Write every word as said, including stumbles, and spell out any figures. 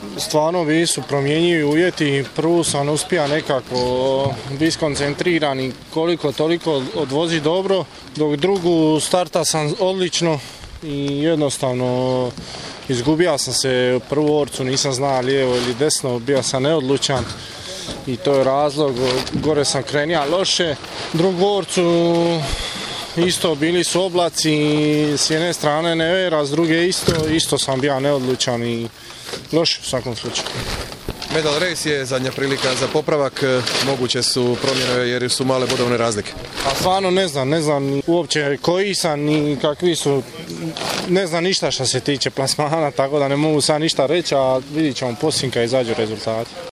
stvarno bili su promjenjivi uvjeti. Prvu sam uspio nekako biti skoncentriran i koliko toliko odvozi dobro, dok drugu starta sam odlično i jednostavno izgubio sam se prvu orcu, nisam znao lijevo ili desno, bio sam neodlučan i to je razlog, gore sam krenio loše. Drugu orcu isto bili su oblaci, s jedne strane nevera, s druge isto, isto sam bio neodlučan i loše u svakom slučaju. Medal Race je zadnja prilika za popravak, moguće su promjene jer su male bodovne razlike. A stvarno ne znam, ne znam uopće koji sam ni kakvi su, ne znam ništa što se tiče plasmana, tako da ne mogu sad ništa reći, a vidit ćemo poslije kad izađu rezultati.